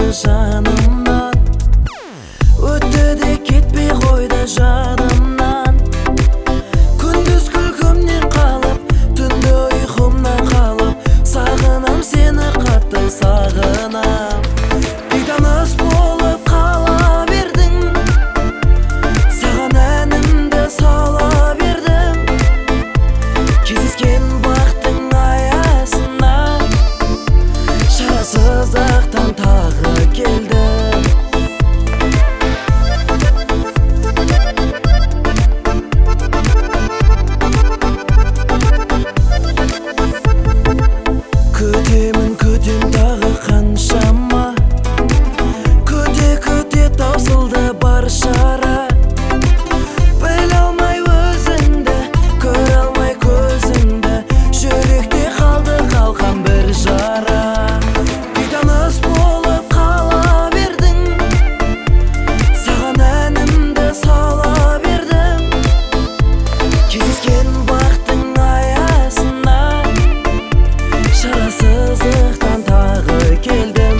жанымнан, өтті де кетпей қойды жадымнан. Күндіз күлкімнен қалып, түнде ұйқымнан қалып, сағынам сені қатты сағынам. Бейтаныс болып қала бердің, саған әнімді сала бердім. Кездескен бақтың аясына, шарасыздықтан тағы келдім. Күтем тағы қаншама, күте таусылды бар шара. Біле алмай өзіңді, көре алмай көзіңді, жүректе қалды қалқан бір жара. Бейтаныс болып қала бердің, саған әнімді сала бердім. Кездескен бақтың аясына, шарасыздықтан тағы келдім.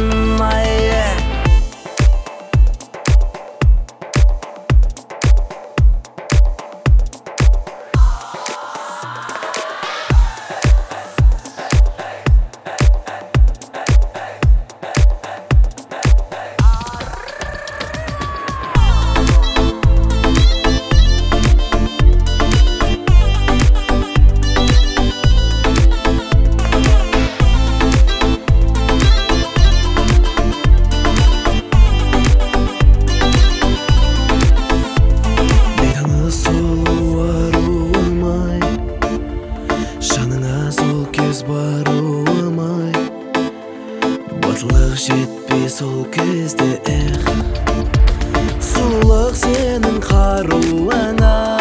Жаныңа сол кез баруымай, батылық жетпей сол кезде сұлулық сенің қаруыңа.